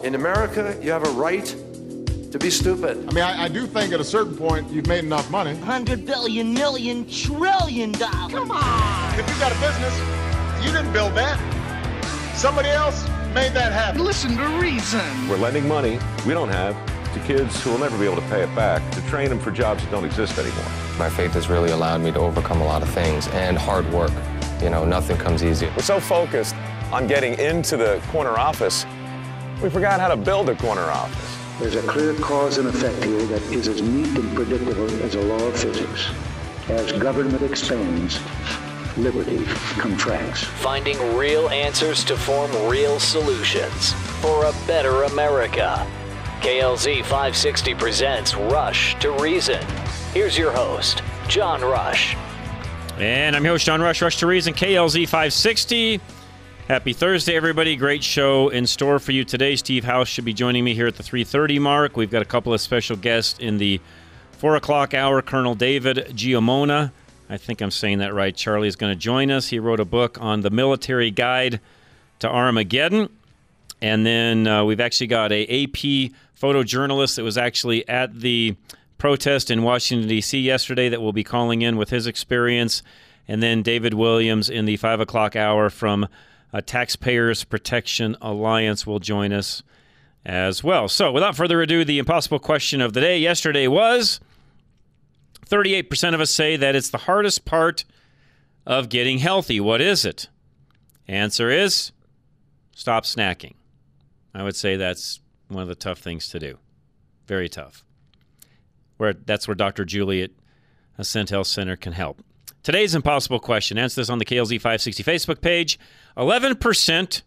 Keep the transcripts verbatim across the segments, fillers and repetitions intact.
In America, you have a right to be stupid. I mean, I, I do think at a certain point you've made enough money. Hundred billion, million, trillion dollars. Come on! If you got a business, you didn't build that. Somebody else made that happen. Listen to reason. We're lending money we don't have to kids who will never be able to pay it back, to train them for jobs that don't exist anymore. My faith has really allowed me to overcome a lot of things, and hard work. You know, nothing comes easy. We're so focused on getting into the corner office, we forgot how to build a corner office. There's a clear cause and effect here that is as neat and predictable as a law of physics. As government expands, liberty contracts. Finding real answers to form real solutions for a better America. K L Z five sixty presents Rush to Reason. Here's your host, John Rush. And I'm your host, John Rush, Rush to Reason, K L Z five sixty. Happy Thursday, everybody. Great show in store for you today. Steve House should be joining me here at the three thirty mark. We've got a couple of special guests in the four o'clock hour. Colonel David Giammona. I think I'm saying that right. Charlie is going to join us. He wrote a book on the military guide to Armageddon. And then uh, we've actually got a AP photojournalist that was actually at the protest in Washington, D C yesterday that will be calling in with his experience. And then David Williams in the five o'clock hour from uh, Taxpayers Protection Alliance will join us as well. So without further ado, the impossible question of the day yesterday was, thirty-eight percent of us say that it's the hardest part of getting healthy. What is it? Answer is, stop snacking. I would say that's one of the tough things to do. Very tough. Where that's where Doctor Julie at Ascent Health Center can help. Today's impossible question. Answer this on the K L Z five sixty Facebook page. eleven percent,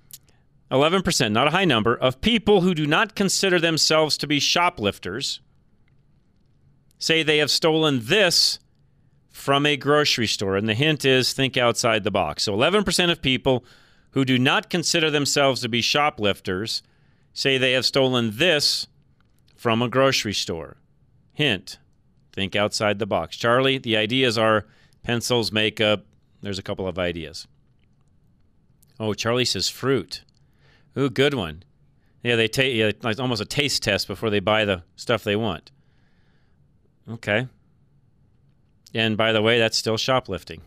eleven percent, not a high number, of people who do not consider themselves to be shoplifters say they have stolen this from a grocery store. And the hint is, think outside the box. So eleven percent of people who do not consider themselves to be shoplifters say they have stolen this from a grocery store. Hint, think outside the box. Charlie, the ideas are pencils, makeup. There's a couple of ideas. Oh, Charlie says fruit. Ooh, good one. Yeah, they take yeah, like almost a taste test before they buy the stuff they want. Okay. And by the way, that's still shoplifting.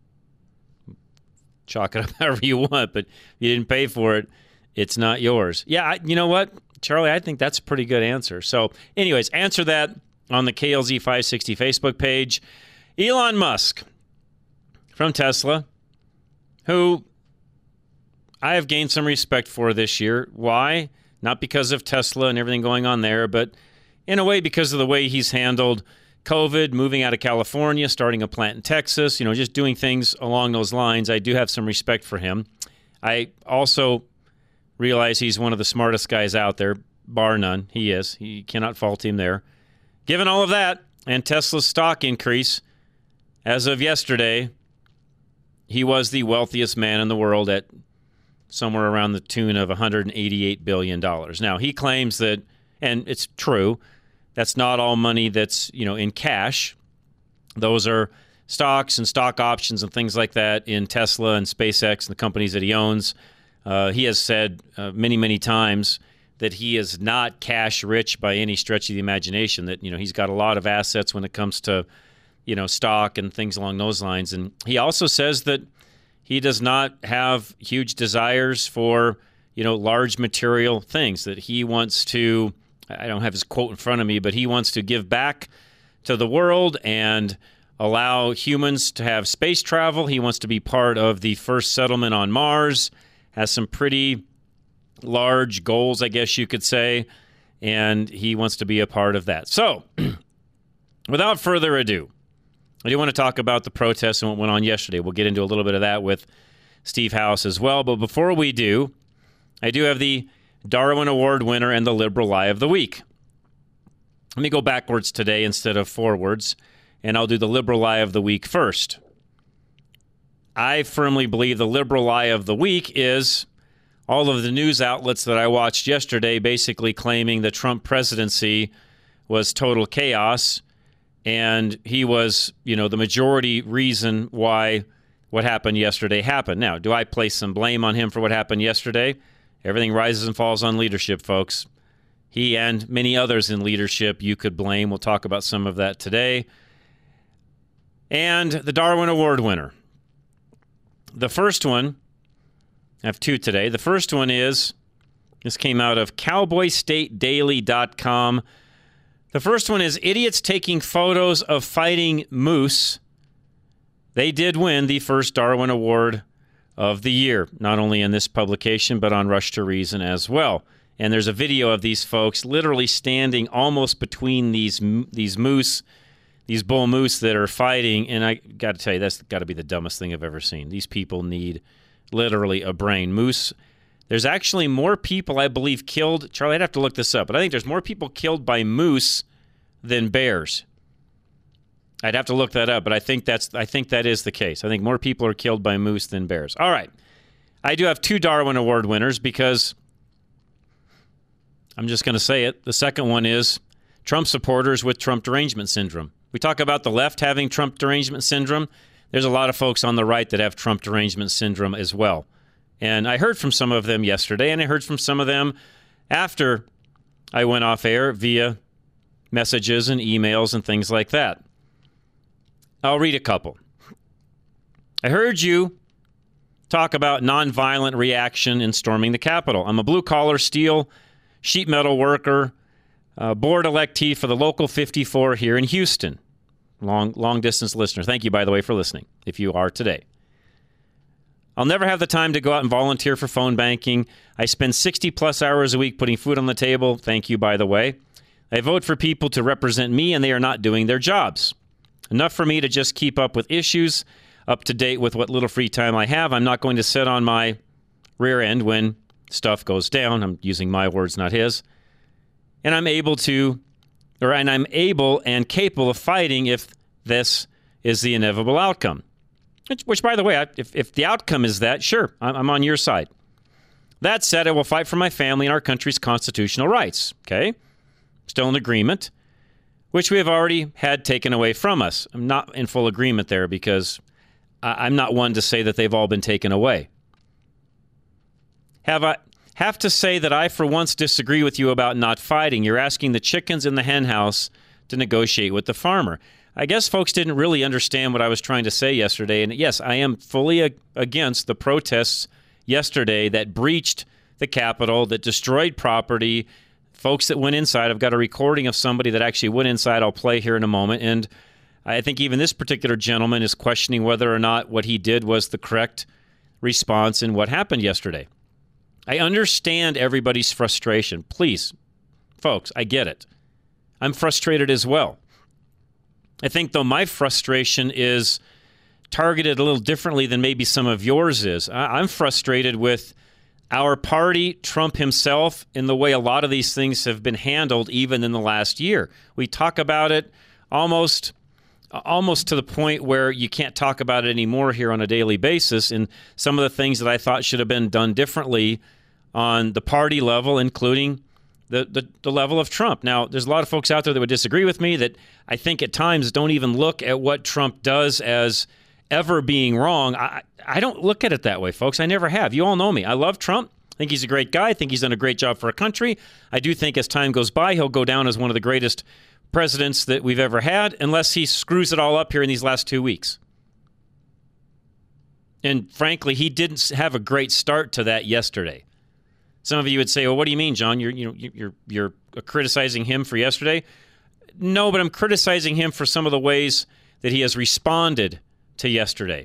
Chalk it up however you want, but if you didn't pay for it, it's not yours. Yeah, I, you know what, Charlie, I think that's a pretty good answer. So anyways, answer that on the K L Z five sixty Facebook page. Elon Musk from Tesla, who I have gained some respect for this year. Why? Not because of Tesla and everything going on there, but in a way because of the way he's handled COVID, moving out of California, starting a plant in Texas, you know, just doing things along those lines. I do have some respect for him. I also realize he's one of the smartest guys out there, bar none. He is. You cannot fault him there. Given all of that and Tesla's stock increase, as of yesterday, he was the wealthiest man in the world at somewhere around the tune of one hundred eighty-eight billion dollars. Now, he claims that, and it's true, that's not all money that's, you know, in cash. Those are stocks and stock options and things like that in Tesla and SpaceX and the companies that he owns. Uh, he has said uh, many, many times that he is not cash rich by any stretch of the imagination, that, you know, he's got a lot of assets when it comes to, you know, stock and things along those lines. And he also says that he does not have huge desires for, you know, large material things, that he wants to, I don't have his quote in front of me, but he wants to give back to the world and allow humans to have space travel. He wants to be part of the first settlement on Mars, has some pretty large goals, I guess you could say, and he wants to be a part of that. So, without further ado, I do want to talk about the protests and what went on yesterday. We'll get into a little bit of that with Steve House as well. But before we do, I do have the Darwin Award winner and the liberal lie of the week. Let me go backwards today instead of forwards, and I'll do the liberal lie of the week first. I firmly believe the liberal lie of the week is all of the news outlets that I watched yesterday basically claiming the Trump presidency was total chaos, and he was, you know, the majority reason why what happened yesterday happened. Now, do I place some blame on him for what happened yesterday? Everything rises and falls on leadership, folks. He and many others in leadership you could blame. We'll talk about some of that today. And the Darwin Award winner. The first one, I have two today. The first one is, this came out of cowboy state daily dot com. The first one is idiots taking photos of fighting moose. They did win the first Darwin Award of the year, not only in this publication, but on Rush to Reason as well. And there's a video of these folks literally standing almost between these these moose, these bull moose that are fighting. And I got to tell you, that's got to be the dumbest thing I've ever seen. These people need literally a brain. Moose, there's actually more people, I believe, killed. Charlie, I'd have to look this up, but I think there's more people killed by moose than bears. I'd have to look that up, but I think that's I think that is the case. I think more people are killed by moose than bears. All right. I do have two Darwin Award winners because I'm just going to say it. The second one is Trump supporters with Trump derangement syndrome. We talk about the left having Trump derangement syndrome. There's a lot of folks on the right that have Trump derangement syndrome as well. And I heard from some of them yesterday, and I heard from some of them after I went off air via messages and emails and things like that. I'll read a couple. I heard you talk about nonviolent reaction in storming the Capitol. I'm a blue-collar steel sheet metal worker, uh, board electee for the Local fifty-four here in Houston. Long, long-distance listener. Thank you, by the way, for listening, if you are today. I'll never have the time to go out and volunteer for phone banking. I spend sixty-plus hours a week putting food on the table. Thank you, by the way. I vote for people to represent me, and they are not doing their jobs. Enough for me to just keep up with issues, up to date with what little free time I have. I'm not going to sit on my rear end when stuff goes down. I'm using my words, not his. And I'm able to, or and I'm able and capable of fighting if this is the inevitable outcome. Which, which by the way, if, if the outcome is that, sure, I'm, I'm on your side. That said, I will fight for my family and our country's constitutional rights. Okay? Still in agreement, which we have already had taken away from us. I'm not in full agreement there because I, I'm not one to say that they've all been taken away. Have I have to say that I, for once, disagree with you about not fighting. You're asking the chickens in the hen house to negotiate with the farmer. I guess folks didn't really understand what I was trying to say yesterday. And yes, I am fully ag- against the protests yesterday that breached the Capitol, that destroyed property, folks that went inside. I've got a recording of somebody that actually went inside I'll play here in a moment. And I think even this particular gentleman is questioning whether or not what he did was the correct response in what happened yesterday. I understand everybody's frustration. Please, folks, I get it. I'm frustrated as well. I think, though, my frustration is targeted a little differently than maybe some of yours is. I'm frustrated with our party, Trump himself, in the way a lot of these things have been handled even in the last year. We talk about it almost almost to the point where you can't talk about it anymore here on a daily basis. And some of the things that I thought should have been done differently on the party level, including the, the, the level of Trump. Now, there's a lot of folks out there that would disagree with me that I think at times don't even look at what Trump does as ever being wrong. I, I don't look at it that way, folks. I never have. You all know me. I love Trump. I think he's a great guy. I think he's done a great job for our country. I do think as time goes by, he'll go down as one of the greatest presidents that we've ever had, unless he screws it all up here in these last two weeks. And frankly, he didn't have a great start to that yesterday. Some of you would say, "Well, what do you mean, John? You're you know you're you're criticizing him for yesterday?" No, but I'm criticizing him for some of the ways that he has responded to yesterday.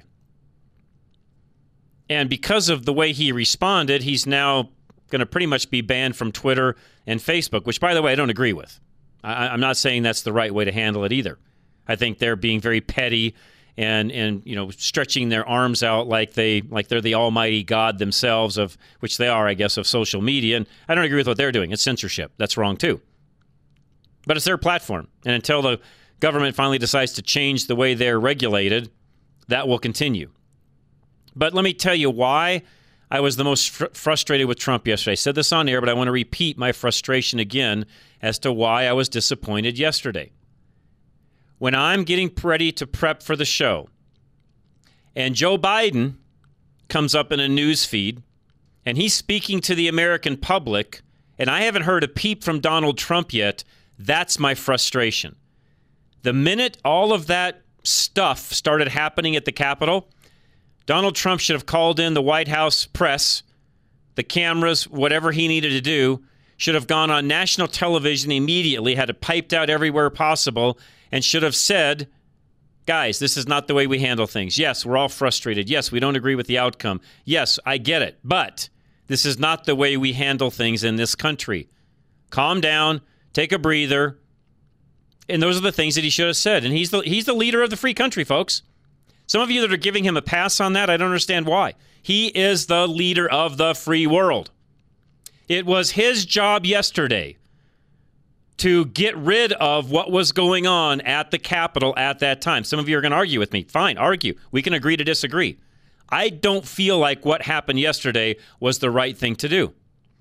And because of the way he responded, he's now going to pretty much be banned from Twitter and Facebook, which, by the way, I don't agree with. I, I'm not saying that's the right way to handle it either. I think they're being very petty and and you know stretching their arms out like they like they're the almighty God themselves, of which they are, I guess, of social media. And I don't agree with what they're doing. It's censorship. That's wrong too. But it's their platform, and until the government finally decides to change the way they're regulated, that will continue. But let me tell you why I was the most fr- frustrated with Trump yesterday. I said this on air, but I want to repeat my frustration again as to why I was disappointed yesterday. When I'm getting ready to prep for the show, and Joe Biden comes up in a news feed and he's speaking to the American public, and I haven't heard a peep from Donald Trump yet, that's my frustration. The minute all of that stuff started happening at the Capitol, Donald Trump should have called in the White House press, the cameras, whatever he needed to do, should have gone on national television immediately, had it piped out everywhere possible, and should have said, guys, this is not the way we handle things. Yes, we're all frustrated. Yes, we don't agree with the outcome. Yes, I get it. But this is not the way we handle things in this country. Calm down, take a breather. And those are the things that he should have said. And he's the he's the leader of the free country, folks. Some of you that are giving him a pass on that, I don't understand why. He is the leader of the free world. It was his job yesterday to get rid of what was going on at the Capitol at that time. Some of you are going to argue with me. Fine, argue. We can agree to disagree. I don't feel like what happened yesterday was the right thing to do.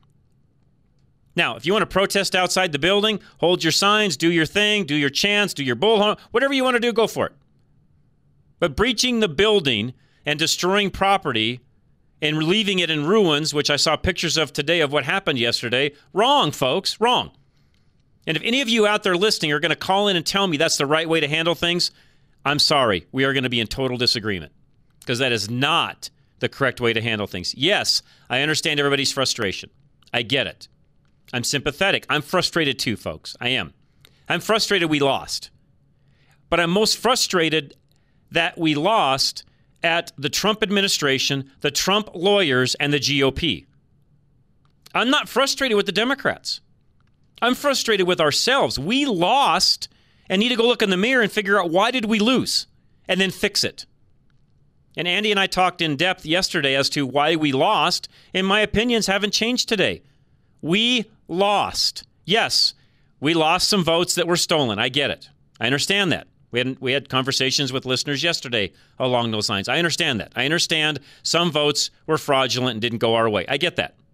Now, if you want to protest outside the building, hold your signs, do your thing, do your chants, do your bullhorn, whatever you want to do, go for it. But breaching the building and destroying property and leaving it in ruins, which I saw pictures of today of what happened yesterday, wrong, folks, wrong. And if any of you out there listening are going to call in and tell me that's the right way to handle things, I'm sorry. We are going to be in total disagreement because that is not the correct way to handle things. Yes, I understand everybody's frustration. I get it. I'm sympathetic. I'm frustrated too, folks. I am. I'm frustrated we lost. But I'm most frustrated that we lost at the Trump administration, the Trump lawyers, and the G O P. I'm not frustrated with the Democrats. I'm frustrated with ourselves. We lost and need to go look in the mirror and figure out why did we lose and then fix it. And Andy and I talked in depth yesterday as to why we lost, and my opinions haven't changed today. We lost. Yes, we lost some votes that were stolen. I get it. I understand that. We had, we had conversations with listeners yesterday along those lines. I understand that. I understand some votes were fraudulent and didn't go our way. I get that.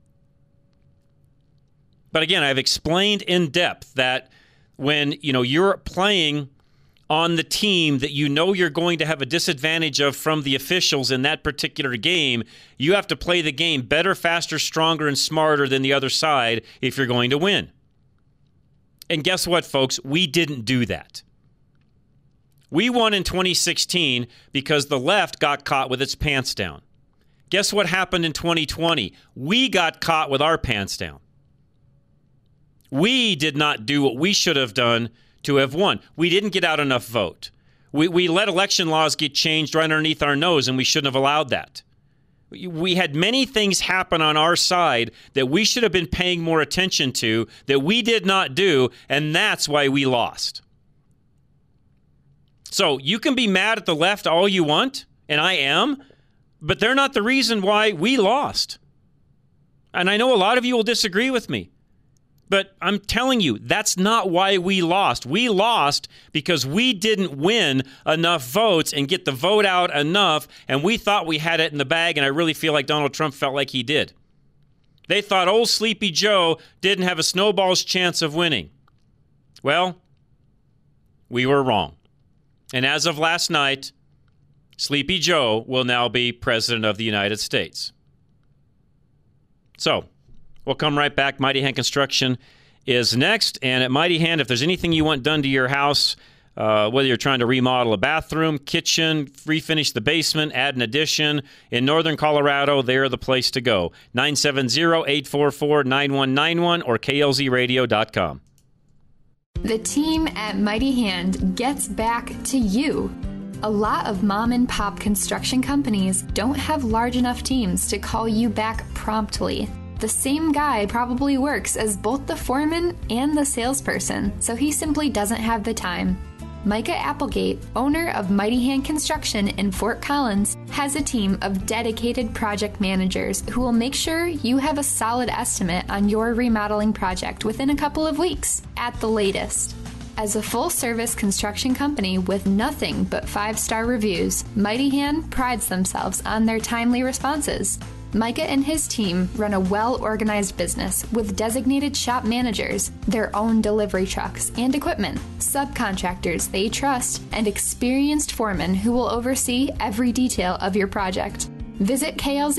But again, I've explained in depth that when, you know, you're playing on the team that you know you're going to have a disadvantage of from the officials in that particular game, you have to play the game better, faster, stronger, and smarter than the other side if you're going to win. And guess what, folks? We didn't do that. We won in twenty sixteen because the left got caught with its pants down. Guess what happened in twenty twenty? We got caught with our pants down. We did not do what we should have done to have won. We didn't get out enough vote. We, we let election laws get changed right underneath our nose, and we shouldn't have allowed that. We had many things happen on our side that we should have been paying more attention to that we did not do, and that's why we lost. So you can be mad at the left all you want, and I am, but they're not the reason why we lost. And I know a lot of you will disagree with me. But I'm telling you, that's not why we lost. We lost because we didn't win enough votes and get the vote out enough, and we thought we had it in the bag, and I really feel like Donald Trump felt like he did. They thought old Sleepy Joe didn't have a snowball's chance of winning. Well, we were wrong. And as of last night, Sleepy Joe will now be President of the United States. So, we'll come right back. Mighty Hand Construction is next. And at Mighty Hand, if there's anything you want done to your house, uh, whether you're trying to remodel a bathroom, kitchen, refinish the basement, add an addition, in northern Colorado, they're the place to go. nine seven zero, eight four four, nine one nine one or K L Z radio dot com. The team at Mighty Hand gets back to you. A lot of mom and pop construction companies don't have large enough teams to call you back promptly. The same guy probably works as both the foreman and the salesperson, so he simply doesn't have the time. Micah Applegate, owner of Mighty Hand Construction in Fort Collins, has a team of dedicated project managers who will make sure you have a solid estimate on your remodeling project within a couple of weeks, at the latest. As a full-service construction company with nothing but five-star reviews, Mighty Hand prides themselves on their timely responses. Micah and his team run a well-organized business with designated shop managers, their own delivery trucks and equipment, subcontractors they trust, and experienced foremen who will oversee every detail of your project. Visit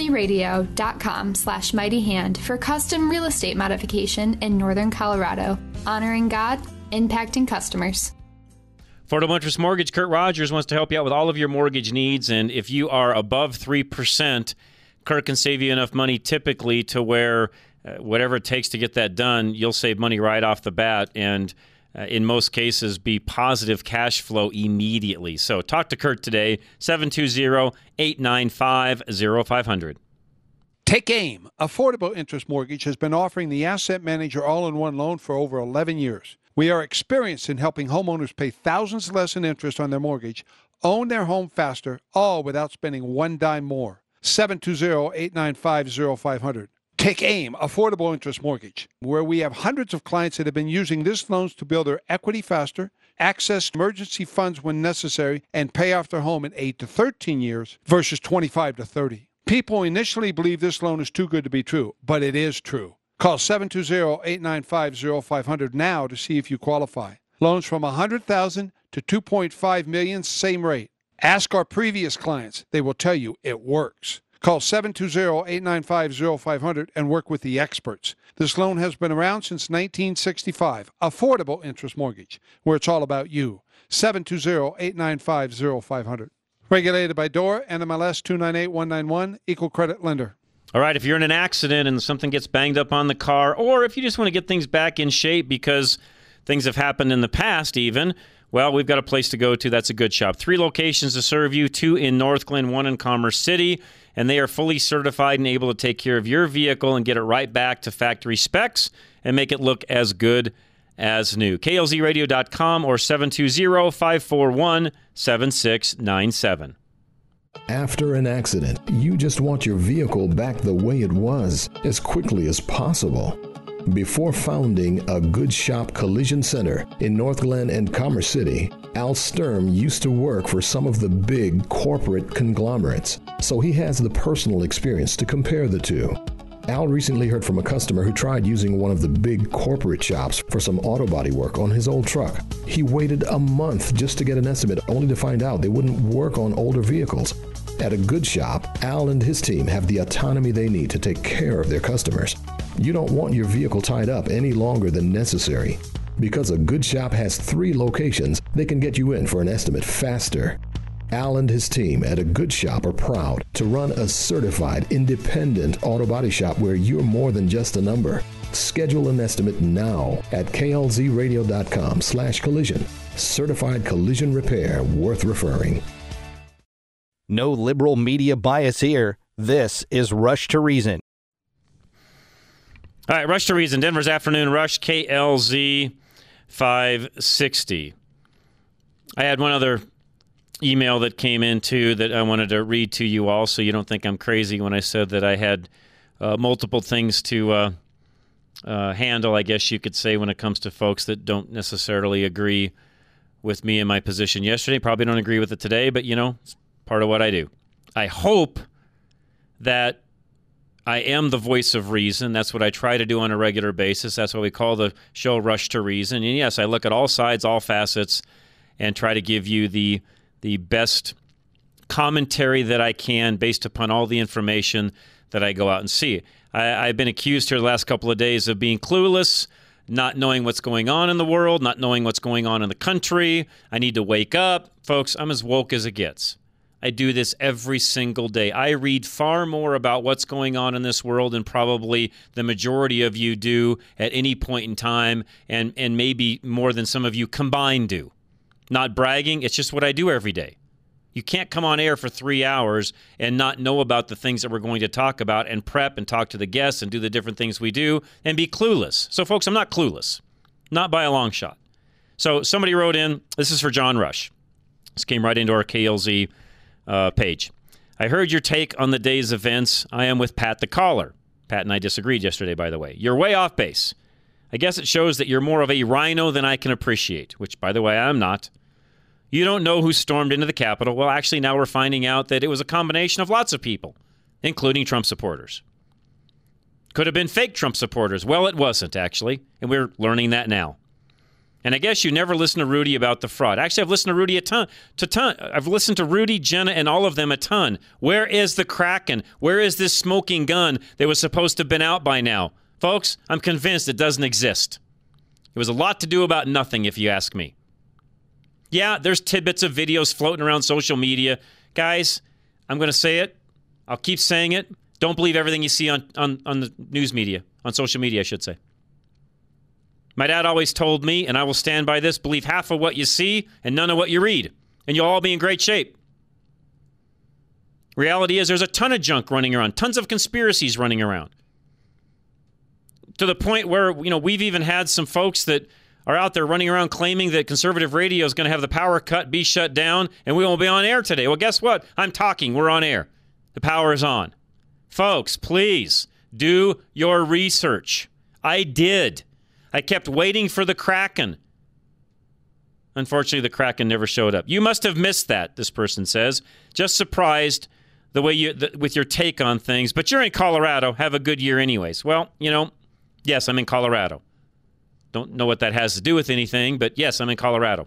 klzradio.com slash mighty hand for custom real estate modification in Northern Colorado. Honoring God, impacting customers. Affordable Interest Mortgage, Kurt Rogers wants to help you out with all of your mortgage needs. And if you are above three percent, Kurt can save you enough money typically to where uh, whatever it takes to get that done, you'll save money right off the bat. And Uh, in most cases, be positive cash flow immediately. So talk to Kurt today, seven two zero, eight nine five, zero five zero zero. Take AIM. Affordable Interest Mortgage has been offering the Asset Manager all-in-one loan for over eleven years. We are experienced in helping homeowners pay thousands less in interest on their mortgage, own their home faster, all without spending one dime more. seven two zero, eight nine five, zero five zero zero. Take AIM, Affordable Interest Mortgage, where we have hundreds of clients that have been using this loans to build their equity faster, access emergency funds when necessary, and pay off their home in eight to thirteen years versus twenty-five to thirty. People initially believe this loan is too good to be true, but it is true. Call seven two zero, eight nine five, zero five zero zero now to see if you qualify. Loans from one hundred thousand dollars to two point five million dollars, same rate. Ask our previous clients. They will tell you it works. Call seven two zero, eight nine five, zero five zero zero and work with the experts. This loan has been around since nineteen sixty-five. Affordable Interest Mortgage, where it's all about you. seven two zero, eight nine five, zero five zero zero. Regulated by D O R, N M L S two nine eight one nine one, Equal Credit Lender. All right, if you're in an accident and something gets banged up on the car, or if you just want to get things back in shape because things have happened in the past even, well, we've got a place to go to. That's a Good Shop. Three locations to serve you, two in Northglenn, one in Commerce City, and they are fully certified and able to take care of your vehicle and get it right back to factory specs and make it look as good as new. K L Z radio dot com or seven two zero, five four one, seven six nine seven. After an accident, you just want your vehicle back the way it was as quickly as possible. Before founding a Good Shop Collision Center in Northglenn and Commerce City, Al Sturm used to work for some of the big corporate conglomerates, so he has the personal experience to compare the two. Al recently heard from a customer who tried using one of the big corporate shops for some auto body work on his old truck. He waited a month just to get an estimate, only to find out they wouldn't work on older vehicles. At a Good Shop, Al and his team have the autonomy they need to take care of their customers. You don't want your vehicle tied up any longer than necessary. Because a Good Shop has three locations, they can get you in for an estimate faster. Al and his team at a Good Shop are proud to run a certified, independent auto body shop where you're more than just a number. Schedule an estimate now at K L Z radio dot com slash collision. Certified collision repair worth referring. No liberal media bias here. This is Rush to Reason. All right, Rush to Reason, Denver's Afternoon Rush, K L Z five sixty. I had one other email that came in, too, that I wanted to read to you all so you don't think I'm crazy when I said that I had uh, multiple things to uh, uh, handle, I guess you could say, when it comes to folks that don't necessarily agree with me in my position yesterday. Probably don't agree with it today, but, you know, it's part of what I do. I hope that I am the voice of reason. That's what I try to do on a regular basis. That's what we call the show Rush to Reason. And yes, I look at all sides, all facets, and try to give you the the best commentary that I can based upon all the information that I go out and see. I, I've been accused here the last couple of days of being clueless, not knowing what's going on in the world, not knowing what's going on in the country. I need to wake up. Folks, I'm as woke as it gets. I do this every single day. I read far more about what's going on in this world than probably the majority of you do at any point in time, and, and maybe more than some of you combined do. Not bragging, it's just what I do every day. You can't come on air for three hours and not know about the things that we're going to talk about and prep and talk to the guests and do the different things we do and be clueless. So, folks, I'm not clueless. Not by a long shot. So somebody wrote in, this is for John Rush. This came right into our K L Z uh, page. I heard your take on the day's events. I am with Pat the caller. Pat and I disagreed yesterday, by the way. You're way off base. I guess it shows that you're more of a rhino than I can appreciate, which, by the way, I'm not. You don't know who stormed into the Capitol. Well, actually, now we're finding out that it was a combination of lots of people, including Trump supporters. Could have been fake Trump supporters. Well, it wasn't, actually, and we're learning that now. And I guess you never listen to Rudy about the fraud. Actually, I've listened to Rudy a ton. To ton. I've listened to Rudy, Jenna, and all of them a ton. Where is the Kraken? Where is this smoking gun that was supposed to have been out by now? Folks, I'm convinced it doesn't exist. It was a lot to do about nothing, if you ask me. Yeah, there's tidbits of videos floating around social media. Guys, I'm going to say it. I'll keep saying it. Don't believe everything you see on, on, on the news media, on social media, I should say. My dad always told me, and I will stand by this, believe half of what you see and none of what you read, and you'll all be in great shape. Reality is there's a ton of junk running around, tons of conspiracies running around. To the point where, you know, we've even had some folks that are out there running around claiming that conservative radio is going to have the power cut, be shut down, and we won't be on air today. Well, guess what? I'm talking. We're on air. The power is on. Folks, please do your research. I did. I kept waiting for the Kraken. Unfortunately, the Kraken never showed up. You must have missed that, this person says. Just surprised the way you the, with your take on things. But you're in Colorado. Have a good year anyways. Well, you know, yes, I'm in Colorado. Don't know what that has to do with anything, but yes, I'm in Colorado.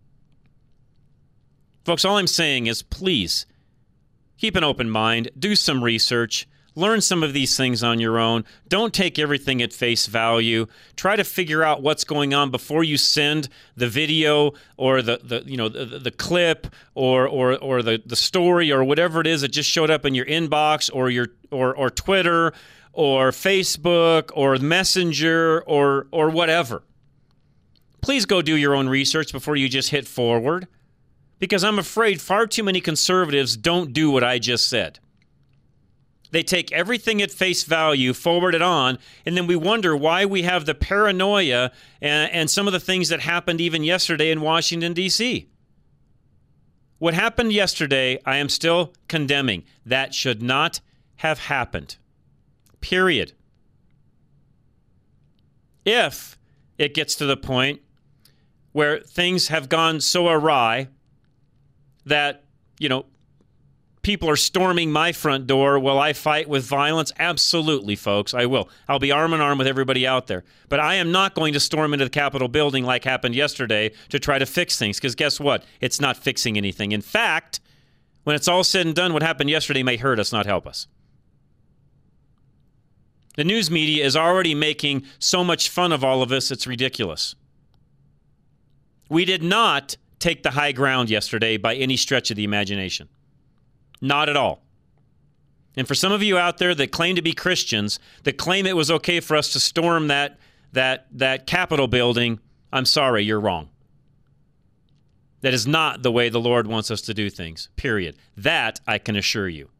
Folks, all I'm saying is please keep an open mind. Do some research. Learn some of these things on your own. Don't take everything at face value. Try to figure out what's going on before you send the video or the, the you know the, the clip or or or the, the story or whatever it is that just showed up in your inbox or your or or Twitter or Facebook or Messenger or or whatever. Please go do your own research before you just hit forward, because I'm afraid far too many conservatives don't do what I just said. They take everything at face value, forward it on, and then we wonder why we have the paranoia and, and some of the things that happened even yesterday in Washington, D C What happened yesterday, I am still condemning. That should not have happened. Period. If it gets to the point where things have gone so awry that, you know, people are storming my front door, will I fight with violence? Absolutely, folks, I will. I'll be arm in arm with everybody out there. But I am not going to storm into the Capitol building like happened yesterday to try to fix things, because guess what? It's not fixing anything. In fact, when it's all said and done, what happened yesterday may hurt us, not help us. The news media is already making so much fun of all of us, it's ridiculous. We did not take the high ground yesterday by any stretch of the imagination. Not at all. And for some of you out there that claim to be Christians, that claim it was okay for us to storm that that that Capitol building, I'm sorry, you're wrong. That is not the way the Lord wants us to do things, period. That I can assure you.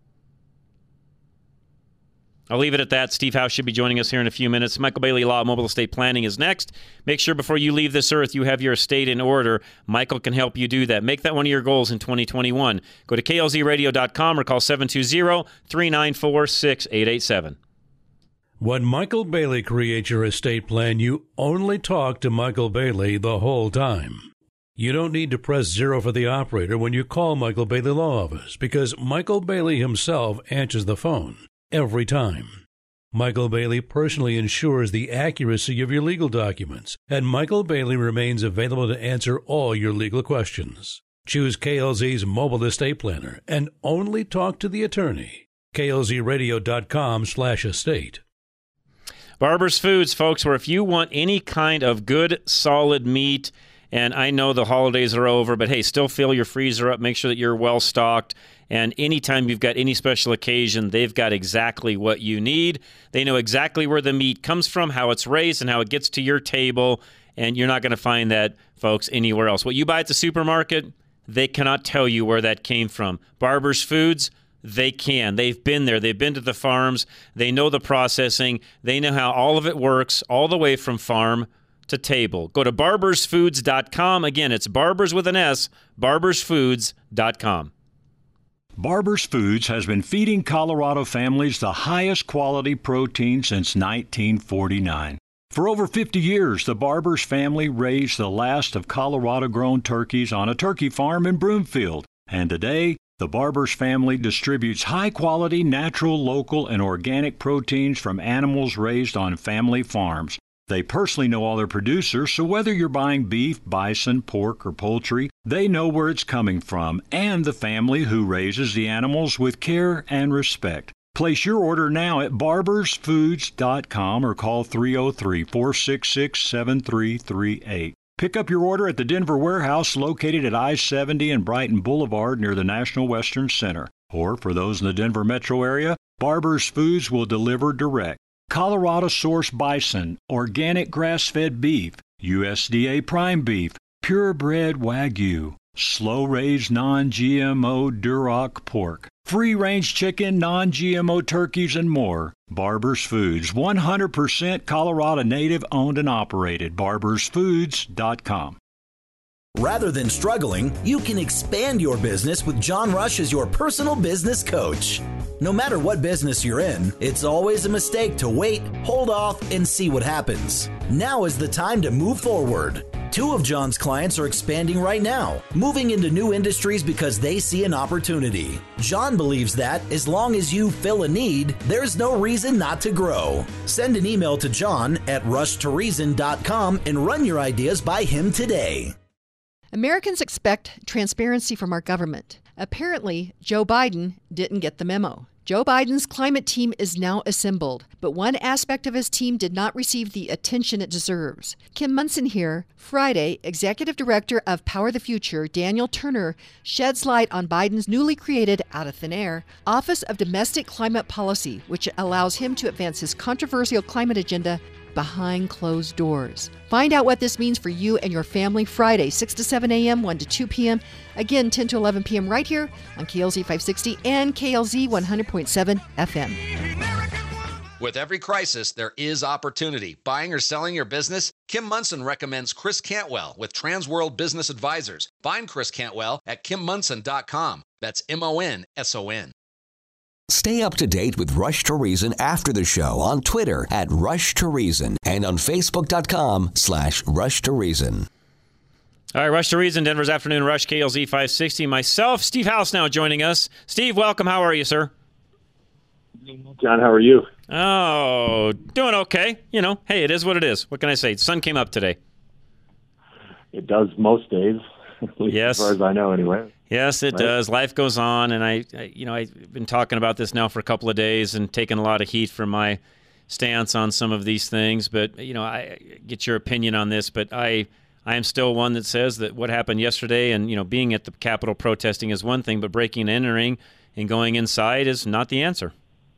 I'll leave it at that. Steve House should be joining us here in a few minutes. Michael Bailey Law Mobile Estate Planning is next. Make sure before you leave this earth, you have your estate in order. Michael can help you do that. Make that one of your goals in twenty twenty-one. Go to K L Z radio dot com or call seven two zero, three nine four, six eight eight seven. When Michael Bailey creates your estate plan, you only talk to Michael Bailey the whole time. You don't need to press zero for the operator when you call Michael Bailey Law Office, because Michael Bailey himself answers the phone every time. Michael Bailey personally ensures the accuracy of your legal documents, and Michael Bailey remains available to answer all your legal questions. Choose K L Z's mobile estate planner and only talk to the attorney. K L Z radio dot com slash estate. Barber's Foods, folks, where if you want any kind of good, solid meat, and I know the holidays are over, but hey, still fill your freezer up. Make sure that you're well stocked. And anytime you've got any special occasion, they've got exactly what you need. They know exactly where the meat comes from, how it's raised, and how it gets to your table. And you're not going to find that, folks, anywhere else. What you buy at the supermarket, they cannot tell you where that came from. Barber's Foods, they can. They've been there. They've been to the farms. They know the processing. They know how all of it works, all the way from farm to table. Go to barbers foods dot com. Again, it's Barbers with an S, barbers foods dot com. Barbers Foods has been feeding Colorado families the highest quality protein since nineteen forty-nine. For over fifty years, the Barbers family raised the last of Colorado-grown turkeys on a turkey farm in Broomfield. And today, the Barbers family distributes high-quality, natural, local, and organic proteins from animals raised on family farms. They personally know all their producers, so whether you're buying beef, bison, pork, or poultry, they know where it's coming from and the family who raises the animals with care and respect. Place your order now at barbers foods dot com or call three oh three, four six six, seven three three eight. Pick up your order at the Denver warehouse located at I seventy and Brighton Boulevard near the National Western Center. Or for those in the Denver metro area, Barbers Foods will deliver direct. Colorado-sourced bison, organic grass-fed beef, U S D A prime beef, purebred Wagyu, slow-raised non-G M O Duroc pork, free-range chicken, non-G M O turkeys, and more. Barbers Foods, one hundred percent Colorado native owned and operated. barbers foods dot com. Rather than struggling, you can expand your business with John Rush as your personal business coach. No matter what business you're in, it's always a mistake to wait, hold off, and see what happens. Now is the time to move forward. Two of John's clients are expanding right now, moving into new industries because they see an opportunity. John believes that as long as you fill a need, there's no reason not to grow. Send an email to John at rush to reason dot com and run your ideas by him today. Americans expect transparency from our government. Apparently, Joe Biden didn't get the memo. Joe Biden's climate team is now assembled, but one aspect of his team did not receive the attention it deserves. Kim Munson here. Friday, Executive Director of Power the Future, Daniel Turner, sheds light on Biden's newly created, out of thin air, Office of Domestic Climate Policy, which allows him to advance his controversial climate agenda behind closed doors. Find out what this means for you and your family Friday, six to seven a.m., one to two p.m., again ten to eleven p.m. right here on K L Z five sixty and K L Z one hundred point seven F M. With every crisis, there is opportunity. Buying or selling your business? Kim Munson recommends Chris Cantwell with Transworld Business Advisors. Find Chris Cantwell at kim munson dot com. That's M O N S O N. Stay up to date with Rush to Reason after the show on Twitter at Rush to Reason and on Facebook dot com slash Rush to Reason. All right, Rush to Reason, Denver's Afternoon Rush, K L Z five sixty. Myself, Steve House now joining us. Steve, welcome. How are you, sir? John, how are you? Oh, doing okay. You know, hey, it is what it is. What can I say? The sun came up today. It does most days, at least yes. as far as I know anyway. Yes, it right? does. Life goes on, and I, I, you know, I've been talking about this now for a couple of days and taking a lot of heat from my stance on some of these things. But you know, I get your opinion on this. But I, I am still one that says that what happened yesterday, and you know, being at the Capitol protesting is one thing, but breaking and entering and going inside is not the answer.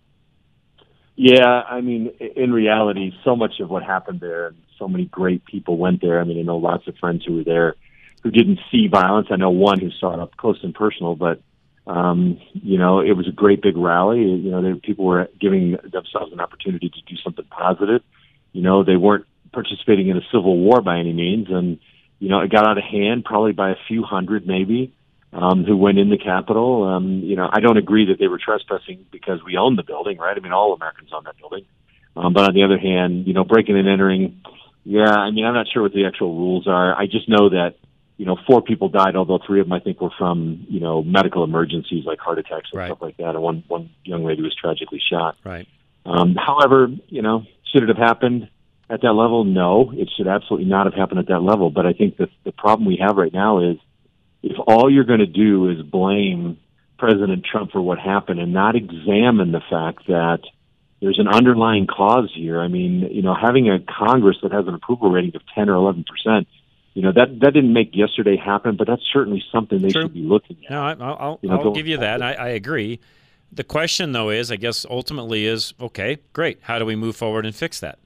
Yeah, I mean, in reality, so much of what happened there, and so many great people went there. I mean, I know lots of friends who were there who didn't see violence. I know one who saw it up close and personal, but, um, you know, it was a great big rally. You know, they, people were giving themselves an opportunity to do something positive. You know, they weren't participating in a civil war by any means, and, you know, it got out of hand probably by a few hundred maybe um, who went in the Capitol. Um, you know, I don't agree that they were trespassing because we own the building, right? I mean, all Americans own that building. Um, but on the other hand, you know, breaking and entering, yeah, I mean, I'm not sure what the actual rules are. I just know that, you know, four people died, although three of them, I think, were from, you know, medical emergencies like heart attacks and right. stuff like that. And one, one young lady was tragically shot. Right. Um, however, you know, should it have happened at that level? No, it should absolutely not have happened at that level. But I think that the problem we have right now is if all you're going to do is blame President Trump for what happened and not examine the fact that there's an underlying cause here. I mean, you know, having a Congress that has an approval rating of ten or eleven percent, you know, that, that didn't make yesterday happen, but that's certainly something they True. should be looking at. No, I, I'll, you know, I'll going give you that. I, I agree. The question, though, is, I guess, ultimately is, okay, great. How do we move forward and fix that?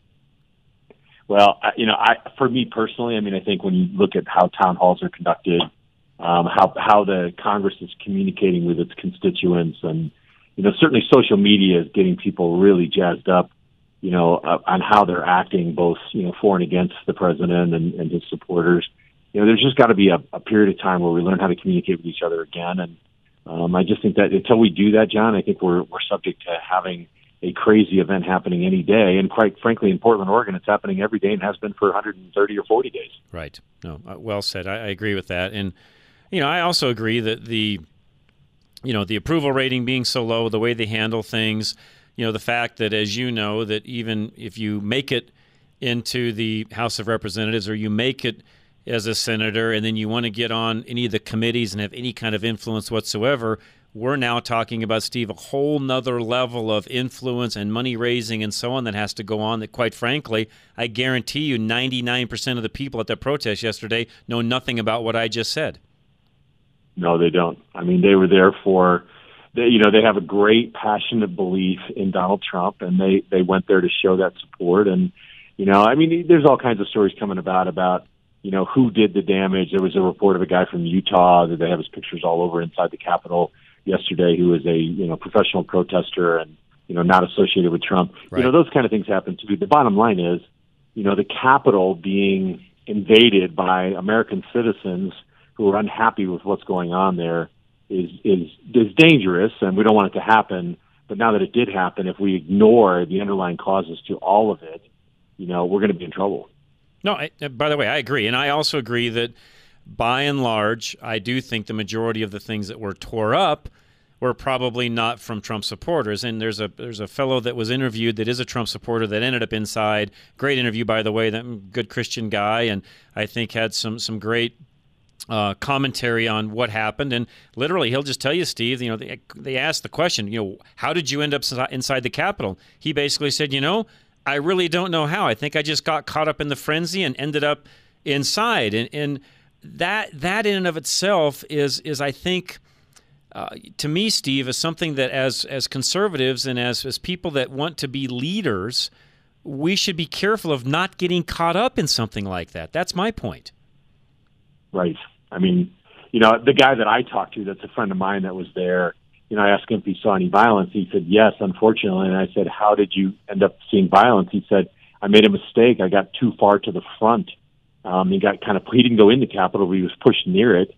Well, I, you know, I, for me personally, I mean, I think when you look at how town halls are conducted, um, how, how the Congress is communicating with its constituents, and, you know, certainly social media is getting people really jazzed up, you know, uh, on how they're acting, both, you know, for and against the president and, and his supporters. You know, there's just got to be a, a period of time where we learn how to communicate with each other again. And um, I just think that until we do that, John, I think we're we're subject to having a crazy event happening any day. And quite frankly, in Portland, Oregon, it's happening every day and has been for one hundred thirty or forty days. Right. No, uh, well said. I, I agree with that. And, you know, I also agree that the, you know, the approval rating being so low, the way they handle things, you know, the fact that, as you know, that even if you make it into the House of Representatives, or you make it as a senator, and then you want to get on any of the committees and have any kind of influence whatsoever, we're now talking about, Steve, a whole nother level of influence and money raising and so on that has to go on that, quite frankly, I guarantee you ninety-nine percent of the people at that protest yesterday know nothing about what I just said. No, they don't. I mean, they were there for, they, you know, they have a great passionate belief in Donald Trump, and they, they went there to show that support. And, you know, I mean, there's all kinds of stories coming about, about, you know, who did the damage. There was a report of a guy from Utah that they have his pictures all over inside the Capitol yesterday, who is a, you know, professional protester and, you know, not associated with Trump. Right. You know, those kind of things happen too. The bottom line is, you know, the Capitol being invaded by American citizens who are unhappy with what's going on there is, is, is dangerous, and we don't want it to happen. But now that it did happen, if we ignore the underlying causes to all of it, you know, we're going to be in trouble. No, I, by the way, I agree. And I also agree that by and large, I do think the majority of the things that were tore up were probably not from Trump supporters. And there's a there's a fellow that was interviewed that is a Trump supporter that ended up inside. Great interview, by the way. That good Christian guy, and I think had some some great uh, commentary on what happened. And literally, he'll just tell you, Steve. You know, they they asked the question, you know, how did you end up inside the Capitol? He basically said, you know, I really don't know how. I think I just got caught up in the frenzy and ended up inside. And and that that in and of itself is is I think. Uh, to me, Steve, is something that as as conservatives and as, as people that want to be leaders, we should be careful of not getting caught up in something like that. That's my point. Right. I mean, you know, the guy that I talked to that's a friend of mine that was there, you know, I asked him if he saw any violence. He said, yes, unfortunately. And I said, how did you end up seeing violence? He said, I made a mistake. I got too far to the front. Um, he got kind of, he didn't go in the Capitol, but he was pushed near it.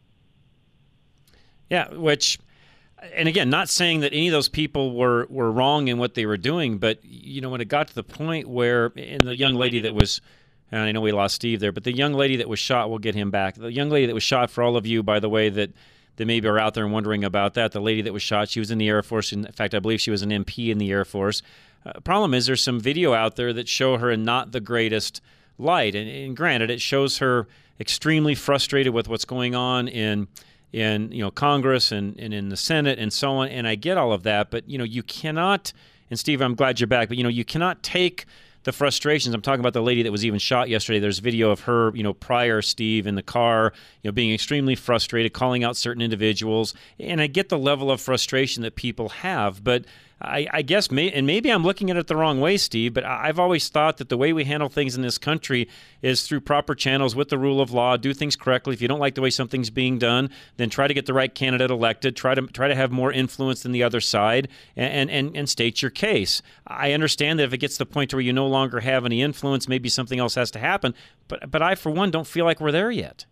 Yeah, which, and again, not saying that any of those people were, were wrong in what they were doing, but, you know, when it got to the point where, and the young lady that was, and I know we lost Steve there, but the young lady that was shot, we'll get him back. The young lady that was shot, for all of you, by the way, that, that maybe are out there and wondering about that, the lady that was shot, she was in the Air Force. In fact, I believe she was an M P in the Air Force. Uh, problem is there's some video out there that show her in not the greatest light. And, and granted, it shows her extremely frustrated with what's going on in in you know Congress and, and in the Senate and so on, and I get all of that, but you know you cannot, and Steve, I'm glad you're back, but you know you cannot take the frustrations. I'm talking about the lady that was even shot yesterday. There's video of her, you know, prior, Steve, in the car, you know, being extremely frustrated, calling out certain individuals, and I get the level of frustration that people have, but I, I guess, may, and maybe I'm looking at it the wrong way, Steve, but I've always thought that the way we handle things in this country is through proper channels with the rule of law, do things correctly. If you don't like the way something's being done, then try to get the right candidate elected, try to try to have more influence than the other side, and, and, and state your case. I understand that if it gets to the point where you no longer have any influence, maybe something else has to happen, but, but I, for one, don't feel like we're there yet.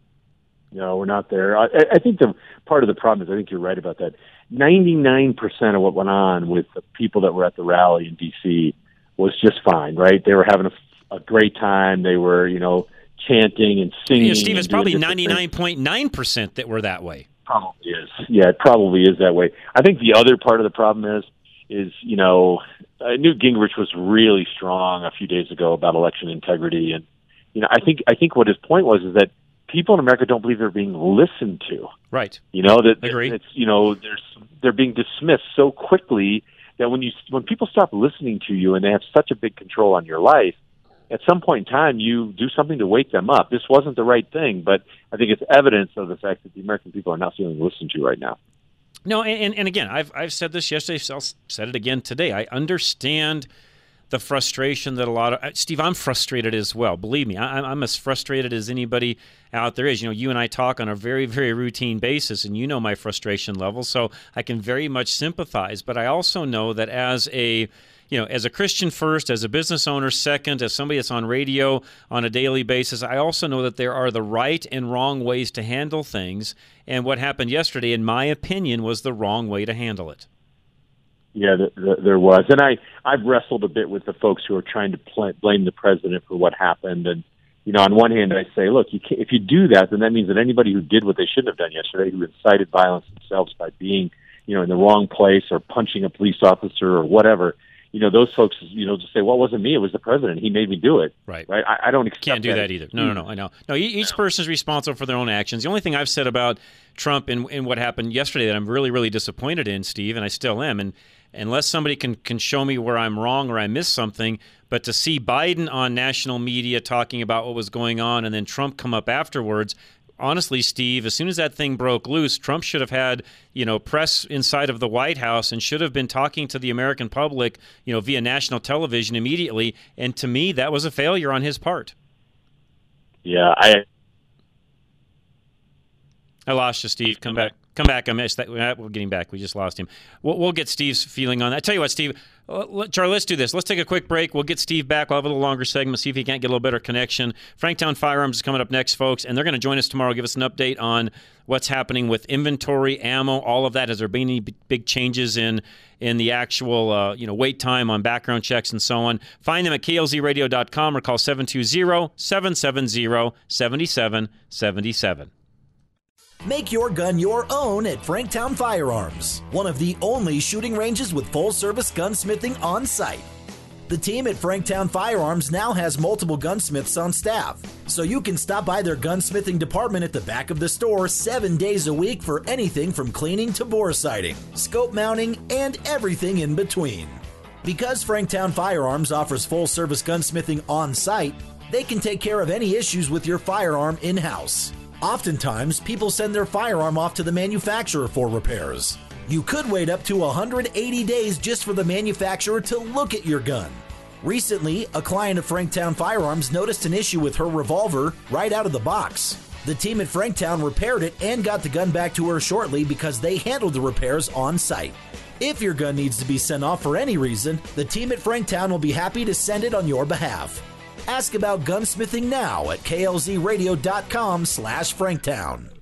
No, we're not there. I, I think the part of the problem is, I think you're right about that. ninety-nine percent of what went on with the people that were at the rally in D C was just fine, right? They were having a, a great time. They were, you know, chanting and singing. Yeah, Steve, it's probably ninety-nine point nine percent that were that way. Probably is. Yeah, it probably is that way. I think the other part of the problem is, is you know, uh, Newt Gingrich was really strong a few days ago about election integrity, and you know, I think I think what his point was is that people in America don't believe they're being listened to. Right. You know that Agree. it's you know there's they're being dismissed so quickly that when you when people stop listening to you and they have such a big control on your life, at some point in time you do something to wake them up. This wasn't the right thing, but I think it's evidence of the fact that the American people are not feeling listened to right now. No, and and again, I've I've said this yesterday, so I'll said it again today. I understand the frustration that a lot of Steve, I'm frustrated as well. Believe me, I, I'm as frustrated as anybody out there is. You know, you and I talk on a very, very routine basis, and you know my frustration level, so I can very much sympathize. But I also know that as a you know, as a Christian first, as a business owner second, as somebody that's on radio on a daily basis, I also know that there are the right and wrong ways to handle things. And what happened yesterday, in my opinion, was the wrong way to handle it. Yeah, th- th- there was. And I, I've wrestled a bit with the folks who are trying to pl- blame the president for what happened. And, you know, on one hand, I say, look, you can't, if you do that, then that means that anybody who did what they shouldn't have done yesterday, who incited violence themselves by being, you know, in the wrong place or punching a police officer or whatever, you know, those folks, you know, just say, well, it wasn't me, it was the president. He made me do it. Right. Right. I, I don't accept Can't do that, that either. No, no, no. I know. No, each person is responsible for their own actions. The only thing I've said about Trump and, and what happened yesterday that I'm really, really disappointed in, Steve, and I still am, and unless somebody can, can show me where I'm wrong or I missed something, but to see Biden on national media talking about what was going on and then Trump come up afterwards, honestly, Steve, as soon as that thing broke loose, Trump should have had, you know, press inside of the White House and should have been talking to the American public, you know, via national television immediately. And to me, that was a failure on his part. Yeah, I I lost you, Steve. Come back. Come back. I missed that. We're getting back. We just lost him. We'll, we'll get Steve's feeling on that. I tell you what, Steve, uh, Charlie, let's do this. Let's take a quick break. We'll get Steve back. We'll have a little longer segment, see if he can't get a little better connection. Franktown Firearms is coming up next, folks, and they're going to join us tomorrow, give us an update on what's happening with inventory, ammo, all of that. Has there been any big changes in in the actual uh, you know wait time on background checks and so on? Find them at K L Z radio dot com or call seven two zero, seven seven zero, seven seven seven seven. Make your gun your own at Franktown Firearms, one of the only shooting ranges with full-service gunsmithing on site. The team at Franktown Firearms now has multiple gunsmiths on staff, so you can stop by their gunsmithing department at the back of the store seven days a week for anything from cleaning to bore sighting, scope mounting, and everything in between. Because Franktown Firearms offers full-service gunsmithing on site, they can take care of any issues with your firearm in-house. Oftentimes, people send their firearm off to the manufacturer for repairs. You could wait up to one hundred eighty days just for the manufacturer to look at your gun. Recently, a client of Franktown Firearms noticed an issue with her revolver right out of the box. The team at Franktown repaired it and got the gun back to her shortly because they handled the repairs on site. If your gun needs to be sent off for any reason, the team at Franktown will be happy to send it on your behalf. Ask about gunsmithing now at K L Z radio dot com slash Franktown.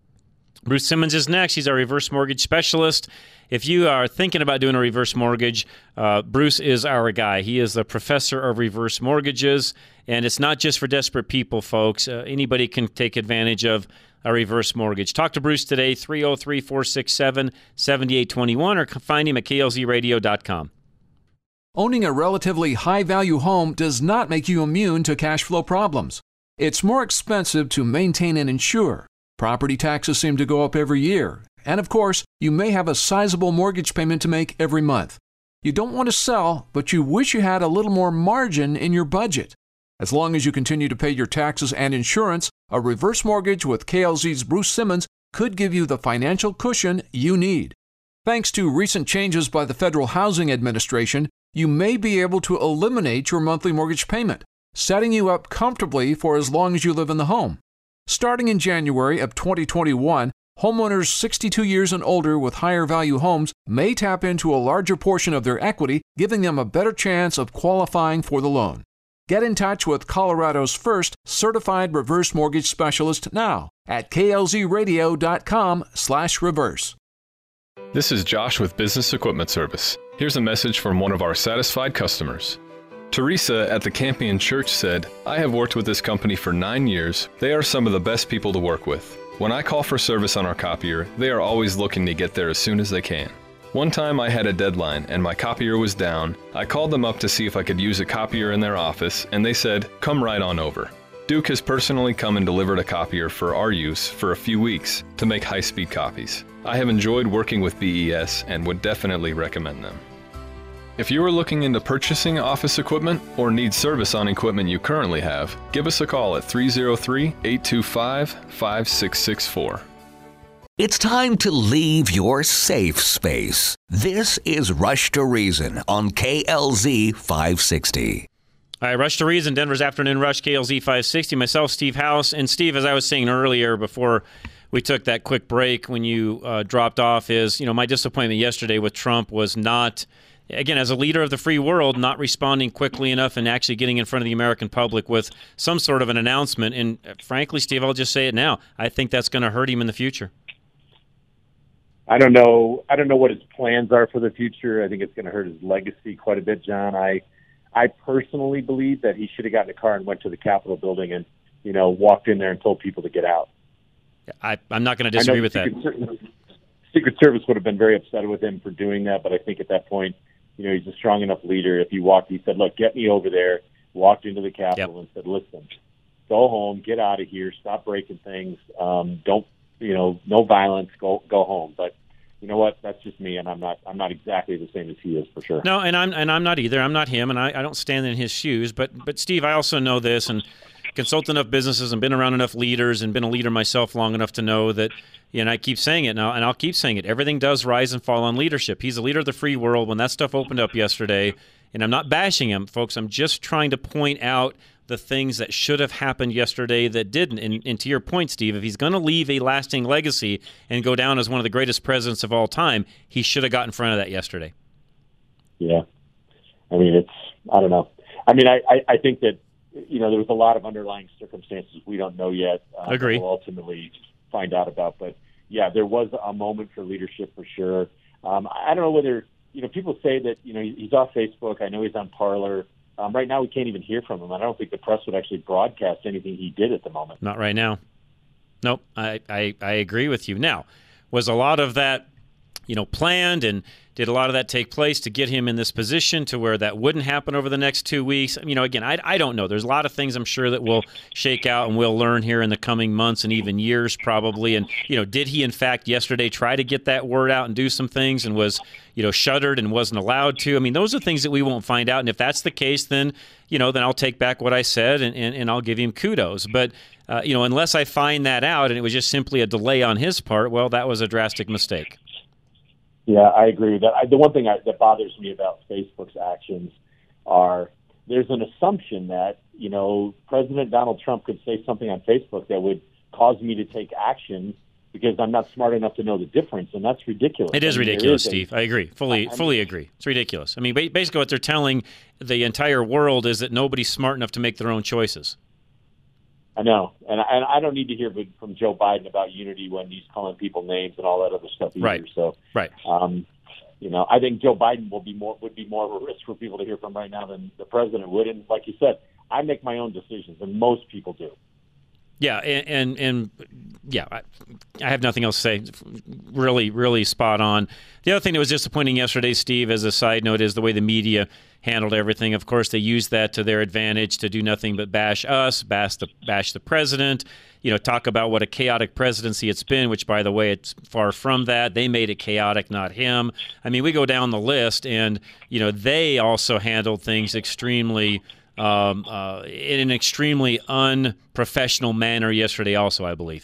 Bruce Simmons is next. He's our reverse mortgage specialist. If you are thinking about doing a reverse mortgage, uh, Bruce is our guy. He is the professor of reverse mortgages, and it's not just for desperate people, folks. Uh, anybody can take advantage of a reverse mortgage. Talk to Bruce today, three oh three, four six seven, seven eight two one, or find him at K L Z radio dot com. Owning a relatively high-value home does not make you immune to cash flow problems. It's more expensive to maintain and insure. Property taxes seem to go up every year. And of course, you may have a sizable mortgage payment to make every month. You don't want to sell, but you wish you had a little more margin in your budget. As long as you continue to pay your taxes and insurance, a reverse mortgage with K L Z's Bruce Simmons could give you the financial cushion you need. Thanks to recent changes by the Federal Housing Administration, you may be able to eliminate your monthly mortgage payment, setting you up comfortably for as long as you live in the home. Starting in January of twenty twenty-one, homeowners sixty-two years and older with higher value homes may tap into a larger portion of their equity, giving them a better chance of qualifying for the loan. Get in touch with Colorado's first certified reverse mortgage specialist now at K L Z radio dot com slash reverse. This is Josh with Business Equipment Service. Here's a message from one of our satisfied customers. Teresa at the Campion Church said, I have worked with this company for nine years. They are some of the best people to work with. When I call for service on our copier, they are always looking to get there as soon as they can. One time I had a deadline and my copier was down. I called them up to see if I could use a copier in their office, and they said, come right on over. Duke has personally come and delivered a copier for our use for a few weeks to make high-speed copies. I have enjoyed working with B E S and would definitely recommend them. If you are looking into purchasing office equipment or need service on equipment you currently have, give us a call at three oh three, eight two five, five six six four. It's time to leave your safe space. This is Rush to Reason on K L Z five sixty. All right, Rush to Reason, Denver's Afternoon Rush, K L Z five sixty. Myself, Steve House. And Steve, as I was saying earlier before we took that quick break when you uh, dropped off, is, you know, my disappointment yesterday with Trump was not, again, as a leader of the free world, not responding quickly enough and actually getting in front of the American public with some sort of an announcement. And frankly, Steve, I'll just say it now. I think that's going to hurt him in the future. I don't know. I don't know what his plans are for the future. I think it's going to hurt his legacy quite a bit, John. I, I personally believe that he should have gotten a car and went to the Capitol building and, you know, walked in there and told people to get out. I, I'm not going to disagree with that. Secret Service would have been very upset with him for doing that, but I think at that point, you know, he's a strong enough leader. If he walked, he said, look, get me over there, walked into the Capitol yep. and said, listen, go home, get out of here, stop breaking things, um, don't, you know, no violence, go go home. But you know what? That's just me, and I'm not I'm not exactly the same as he is, for sure. No, and I'm and I'm not either. I'm not him, and I, I don't stand in his shoes. But but Steve, I also know this, and consult enough businesses and been around enough leaders and been a leader myself long enough to know that, you know, I keep saying it now, and I'll keep saying it. Everything does rise and fall on leadership. He's a leader of the free world. When that stuff opened up yesterday, and I'm not bashing him, folks, I'm just trying to point out the things that should have happened yesterday that didn't. And, and to your point, Steve, if he's going to leave a lasting legacy and go down as one of the greatest presidents of all time, he should have got in front of that yesterday. Yeah. I mean, it's, I don't know. I mean, I, I, I think that, you know, there was a lot of underlying circumstances we don't know yet. Uh, Agree. We'll ultimately find out about. But, yeah, there was a moment for leadership for sure. Um, I don't know whether, you know, people say that, you know, he's off Facebook. I know he's on Parler. Um, right now, we can't even hear from him. I don't think the press would actually broadcast anything he did at the moment. Not right now. Nope, I, I, I agree with you. Now, was a lot of that, you know, planned, and did a lot of that take place to get him in this position to where that wouldn't happen over the next two weeks? You know, again, I, I don't know. There's a lot of things I'm sure that will shake out and we'll learn here in the coming months and even years probably. And, you know, did he in fact yesterday try to get that word out and do some things and was, you know, shuttered and wasn't allowed to? I mean, those are things that we won't find out. And if that's the case, then, you know, then I'll take back what I said and, and, and I'll give him kudos. But, uh, you know, unless I find that out and it was just simply a delay on his part, well, that was a drastic mistake. Yeah, I agree with that. I, the one thing I, that bothers me about Facebook's actions are there's an assumption that, you know, President Donald Trump could say something on Facebook that would cause me to take action because I'm not smart enough to know the difference, and that's ridiculous. It is I mean, ridiculous, is a, Steve. I agree. Fully, I, I fully mean, agree. It's ridiculous. I mean, basically what they're telling the entire world is that nobody's smart enough to make their own choices. I know, and I, and I don't need to hear from Joe Biden about unity when he's calling people names and all that other stuff either. Right. So, right. Um, you know, I think Joe Biden will be more would be more of a risk for people to hear from right now than the president would. And like you said, I make my own decisions, and most people do. Yeah, and and, and yeah, I, I have nothing else to say. Really, really spot on. The other thing that was disappointing yesterday, Steve, as a side note, is the way the media handled everything. Of course, they used that to their advantage to do nothing but bash us, bash the bash the president. You know, talk about what a chaotic presidency it's been. Which, by the way, it's far from that. They made it chaotic, not him. I mean, we go down the list, and you know, they also handled things extremely. Um, uh, in an extremely unprofessional manner yesterday also, I believe.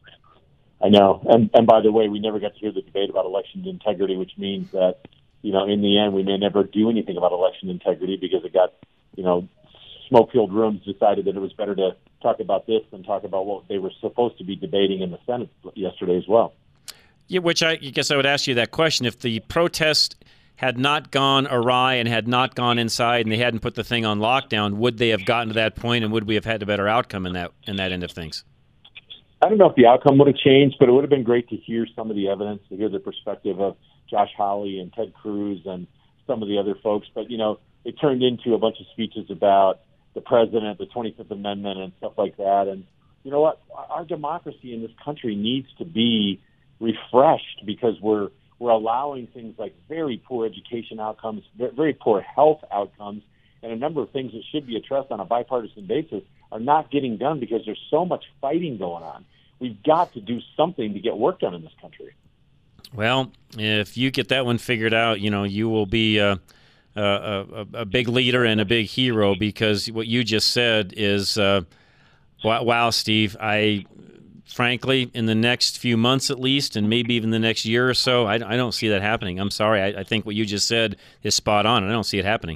I know. And, and by the way, we never got to hear the debate about election integrity, which means that, you know, in the end, we may never do anything about election integrity because it got, you know, smoke-filled rooms decided that it was better to talk about this than talk about what they were supposed to be debating in the Senate yesterday as well. Yeah, which I guess I would ask you that question. If the protest had not gone awry and had not gone inside and they hadn't put the thing on lockdown, would they have gotten to that point and would we have had a better outcome in that in that end of things? I don't know if the outcome would have changed, but it would have been great to hear some of the evidence, to hear the perspective of Josh Hawley and Ted Cruz and some of the other folks. But, you know, it turned into a bunch of speeches about the president, the twenty-fifth Amendment and stuff like that. And you know what? Our democracy in this country needs to be refreshed because we're We're allowing things like very poor education outcomes, very poor health outcomes, and a number of things that should be addressed on a bipartisan basis are not getting done because there's so much fighting going on. We've got to do something to get work done in this country. Well, if you get that one figured out, you know, you will be a, a, a, a big leader and a big hero because what you just said is, uh, wow, Steve, I... Frankly, in the next few months at least, and maybe even the next year or so, I, I don't see that happening. I'm sorry. I, I think what you just said is spot on, and I don't see it happening.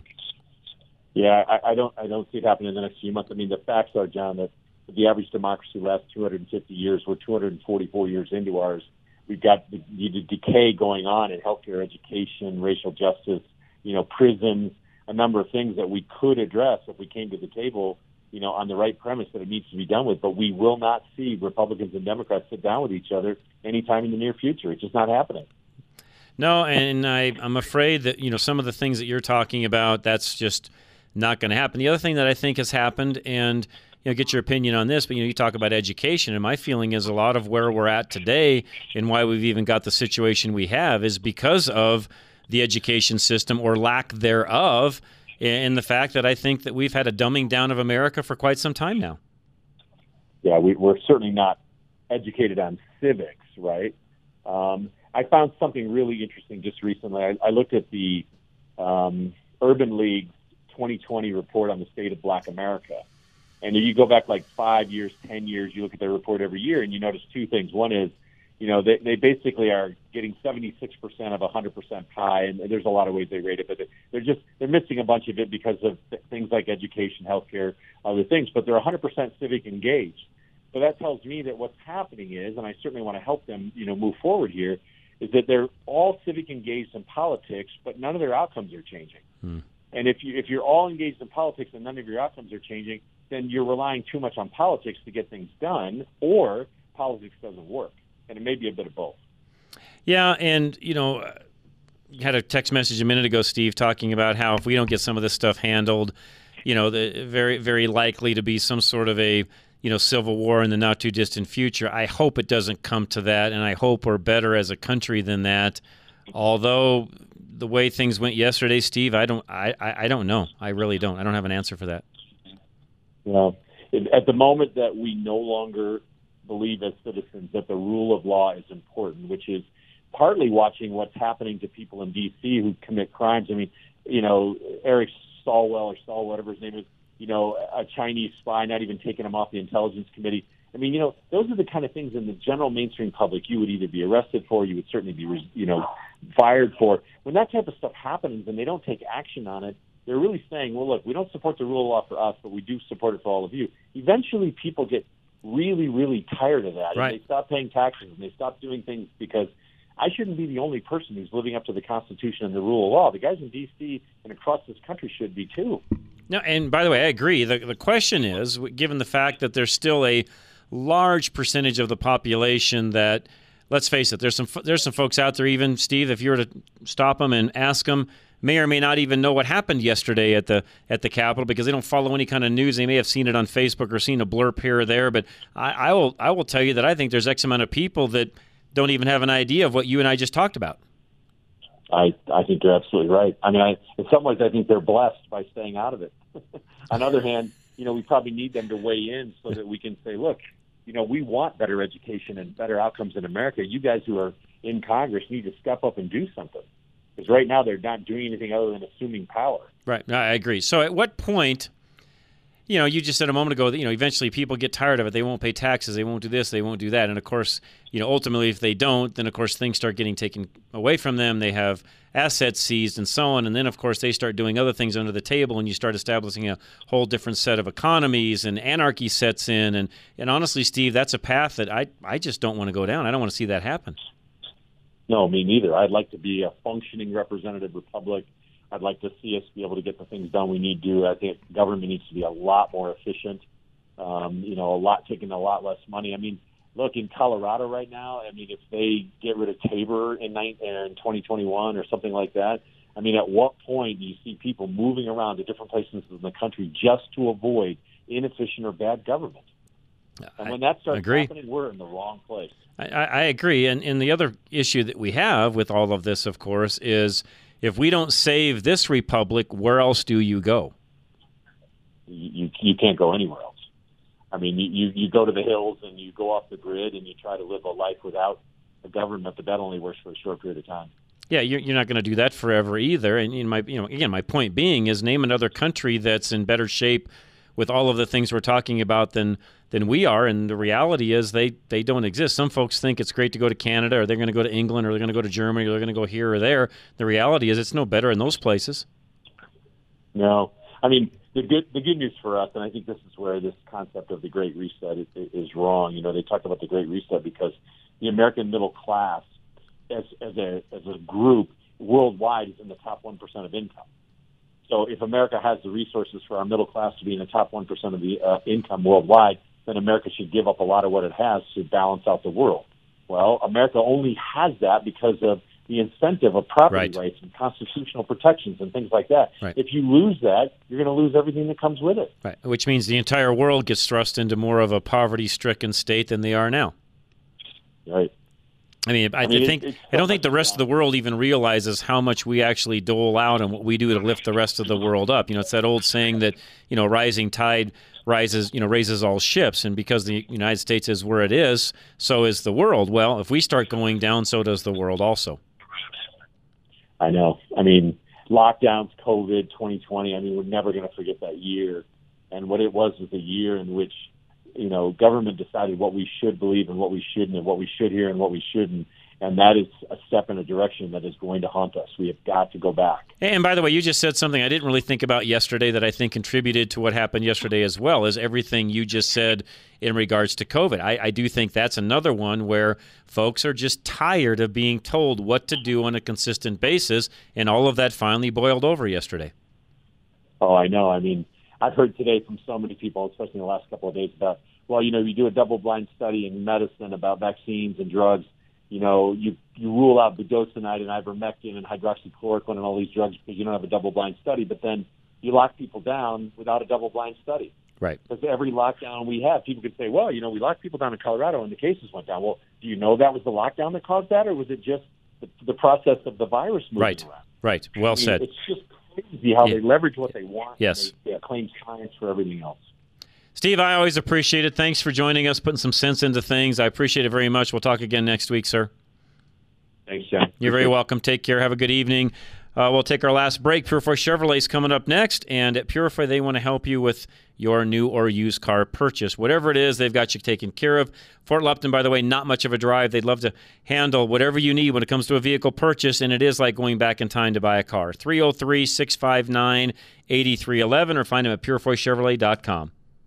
Yeah, I, I don't. I don't see it happening in the next few months. I mean, the facts are, John, that the average democracy lasts two hundred fifty years. We're two hundred forty-four years into ours. We've got the, the decay going on in healthcare, education, racial justice, you know, prisons, a number of things that we could address if we came to the table, you know, on the right premise that it needs to be done with. But we will not see Republicans and Democrats sit down with each other anytime in the near future. It's just not happening. No, and I, I'm afraid that, you know, some of the things that you're talking about, that's just not going to happen. The other thing that I think has happened, and, you know, get your opinion on this, but, you know, you talk about education, and my feeling is a lot of where we're at today and why we've even got the situation we have is because of the education system or lack thereof, and the fact that I think that we've had a dumbing down of America for quite some time now. Yeah, we, we're certainly not educated on civics, right? Um, I found something really interesting just recently. I, I looked at the um, Urban League's twenty twenty report on the state of Black America. And if you go back like five years, ten years, you look at their report every year, and you notice two things. One is, you know, they, they basically are getting seventy-six percent of a one hundred percent pie, and there's a lot of ways they rate it, but they're just they're missing a bunch of it because of th- things like education, healthcare, other things. But they're one hundred percent civic engaged. So that tells me that what's happening is, and I certainly want to help them, you know, move forward here, is that they're all civic engaged in politics, but none of their outcomes are changing. Hmm. And if you if you're all engaged in politics and none of your outcomes are changing, then you're relying too much on politics to get things done, or politics doesn't work. And it may be a bit of both. Yeah, and, you know, you had a text message a minute ago, Steve, talking about how if we don't get some of this stuff handled, you know, the very, very likely to be some sort of a, you know, civil war in the not-too-distant future. I hope it doesn't come to that, and I hope we're better as a country than that. Although the way things went yesterday, Steve, I don't, I, I, I don't know. I really don't. I don't have an answer for that. Well, at the moment that we no longer believe as citizens that the rule of law is important, which is partly watching what's happening to people in D C who commit crimes. I mean, you know, Eric Swalwell or Saul, whatever his name is, you know, a Chinese spy, not even taking him off the Intelligence Committee. I mean, you know, those are the kind of things in the general mainstream public you would either be arrested for, you would certainly be, you know, fired for. When that type of stuff happens and they don't take action on it, they're really saying, well, look, we don't support the rule of law for us, but we do support it for all of you. Eventually, people get really, really tired of that. Right. And they stop paying taxes and they stop doing things because I shouldn't be the only person who's living up to the Constitution and the rule of law. The guys in D C and across this country should be too. No, and by the way, I agree. The, the question is, given the fact that there's still a large percentage of the population that, let's face it, there's some there's some folks out there, even, Steve, if you were to stop them and ask them, may or may not even know what happened yesterday at the at the Capitol because they don't follow any kind of news. They may have seen it on Facebook or seen a blurb here or there, but I, I will I will tell you that I think there's X amount of people that don't even have an idea of what you and I just talked about. I, I think you're absolutely right. I mean, I, in some ways, I think they're blessed by staying out of it. On the other hand, you know, we probably need them to weigh in so that we can say, look, you know, we want better education and better outcomes in America. You guys who are in Congress need to step up and do something. Because right now they're not doing anything other than assuming power. Right. I agree. So at what point, you know, you just said a moment ago that, you know, eventually people get tired of it. They won't pay taxes. They won't do this. They won't do that. And, of course, you know, ultimately if they don't, then, of course, things start getting taken away from them. They have assets seized and so on. And then, of course, they start doing other things under the table and you start establishing a whole different set of economies and anarchy sets in. And, and honestly, Steve, that's a path that I, I just don't want to go down. I don't want to see that happen. No, me neither. I'd like to be a functioning representative republic. I'd like to see us be able to get the things done we need to. I think government needs to be a lot more efficient. Um, you know, a lot taking a lot less money. I mean, look, in Colorado right now, I mean, if they get rid of Tabor in, in twenty twenty-one or something like that, I mean, at what point do you see people moving around to different places in the country just to avoid inefficient or bad government? And when that starts happening, we're in the wrong place. I, I agree. And, and the other issue that we have with all of this, of course, is if we don't save this republic, where else do you go? You, you can't go anywhere else. I mean, you, you go to the hills and you go off the grid and you try to live a life without a government, but that only works for a short period of time. Yeah, you're, you're not going to do that forever either. And in my, you know, again, my point being is name another country that's in better shape with all of the things we're talking about than than we are. And the reality is they, they don't exist. Some folks think it's great to go to Canada, or they're going to go to England, or they're going to go to Germany, or they're going to go here or there. The reality is it's no better in those places. No. I mean, the good the good news for us, and I think this is where this concept of the Great Reset is, is wrong. You know, they talk about the Great Reset because the American middle class as, as, a, as a group worldwide is in the top one percent of income. So if America has the resources for our middle class to be in the top one percent of the uh, income worldwide, then America should give up a lot of what it has to balance out the world. Well, America only has that because of the incentive of property right. rights and constitutional protections and things like that. Right. If you lose that, you're going to lose everything that comes with it. Right, which means the entire world gets thrust into more of a poverty-stricken state than they are now. Right. I mean, I, I mean, think it, I don't think the rest of the world even realizes how much we actually dole out and what we do to lift the rest of the world up. You know, it's that old saying that, you know, rising tide rises, you know, raises all ships. And because the United States is where it is, so is the world. Well, if we start going down, so does the world also. I know. I mean, lockdowns, COVID, twenty twenty, I mean, we're never going to forget that year. And what it was was a year in which, you know, government decided what we should believe and what we shouldn't, and what we should hear and what we shouldn't. And that is a step in a direction that is going to haunt us. We have got to go back. And by the way, you just said something I didn't really think about yesterday that I think contributed to what happened yesterday as well, is everything you just said in regards to COVID. I, I do think that's another one where folks are just tired of being told what to do on a consistent basis, and all of that finally boiled over yesterday. Oh, I know. I mean, I've heard today from so many people, especially in the last couple of days, about, well, you know, you do a double-blind study in medicine about vaccines and drugs. You know, you, you rule out budesonide and ivermectin and hydroxychloroquine and all these drugs because you don't have a double-blind study. But then you lock people down without a double-blind study. Right. Because every lockdown we have, people could say, well, you know, we locked people down in Colorado and the cases went down. Well, do you know that was the lockdown that caused that, or was it just the, the process of the virus moving right. around? Right. Well I mean, said. It's just crazy how Yeah. they leverage what they want. Yes. And they, they claim science for everything else. Steve, I always appreciate it. Thanks for joining us, putting some sense into things. I appreciate it very much. We'll talk again next week, sir. Thanks, John. You're very welcome. Take care. Have a good evening. Uh, we'll take our last break. Purefoy Chevrolet's coming up next, and at Purefoy, they want to help you with your new or used car purchase. Whatever it is, they've got you taken care of. Fort Lupton, by the way, not much of a drive. They'd love to handle whatever you need when it comes to a vehicle purchase, and it is like going back in time to buy a car. three oh three, six five nine, eight three one one or find them at purefoy chevrolet dot com.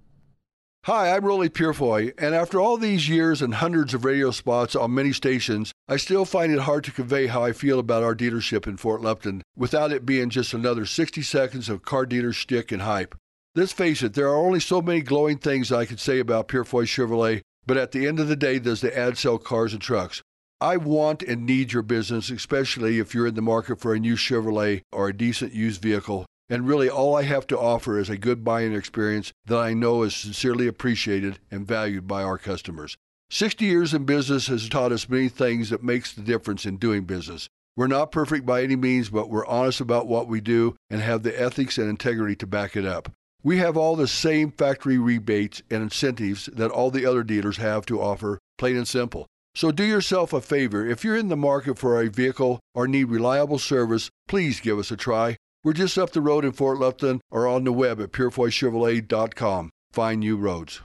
Hi, I'm Rolly Purefoy, and after all these years and hundreds of radio spots on many stations, I still find it hard to convey how I feel about our dealership in Fort Lupton without it being just another sixty seconds of car dealer shtick and hype. Let's face it, there are only so many glowing things I could say about Purefoy Chevrolet, but at the end of the day, does the ad sell cars and trucks? I want and need your business, especially if you're in the market for a new Chevrolet or a decent used vehicle. And really, all I have to offer is a good buying experience that I know is sincerely appreciated and valued by our customers. sixty years in business has taught us many things that makes the difference in doing business. We're not perfect by any means, but we're honest about what we do and have the ethics and integrity to back it up. We have all the same factory rebates and incentives that all the other dealers have to offer, plain and simple. So do yourself a favor. If you're in the market for a vehicle or need reliable service, please give us a try. We're just up the road in Fort Lupton or on the web at purefoy chevrolet dot com. Find new roads.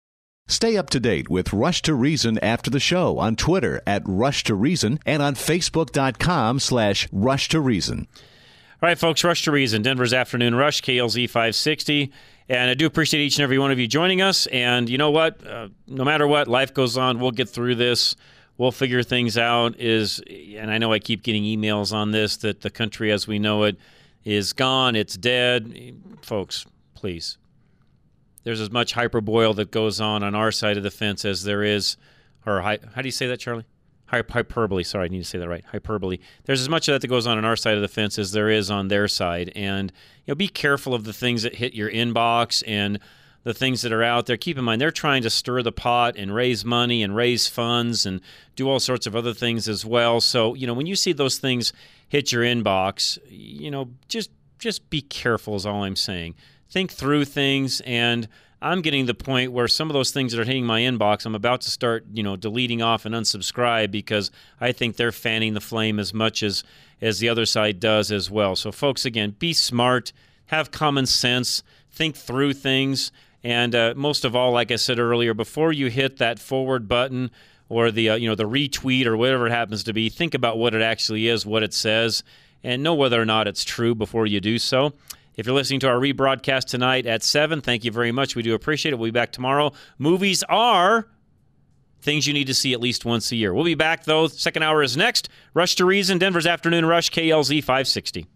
Stay up to date with Rush to Reason after the show on Twitter at Rush to Reason and on Facebook dot com slash Rush to Reason. All right, folks, Rush to Reason, Denver's Afternoon Rush, K L Z five sixty. And I do appreciate each and every one of you joining us. And you know what? Uh, no matter what, life goes on. We'll get through this. We'll figure things out. Is and I know I keep getting emails on this, that the country as we know it is gone, it's dead. Folks, please. There's as much hyperboil that goes on on our side of the fence as there is, or how do you say that, Charlie? Hyperbole. Sorry, I need to say that right. Hyperbole. There's as much of that that goes on on our side of the fence as there is on their side. And you know, be careful of the things that hit your inbox and the things that are out there. Keep in mind, they're trying to stir the pot and raise money and raise funds and do all sorts of other things as well. So, you know, when you see those things hit your inbox, you know, just just be careful is all I'm saying. Think through things, and I'm getting to the point where some of those things that are hitting my inbox, I'm about to start, you know, deleting off and unsubscribe because I think they're fanning the flame as much as, as the other side does as well. So, folks, again, be smart, have common sense, think through things, and uh, most of all, like I said earlier, before you hit that forward button or the uh, you know the retweet or whatever it happens to be, think about what it actually is, what it says, and know whether or not it's true before you do so. If you're listening to our rebroadcast tonight at seven, thank you very much. We do appreciate it. We'll be back tomorrow. Movies are things you need to see at least once a year. We'll be back, though. Second hour is next. Rush to Reason, Denver's Afternoon Rush, K L Z five sixty.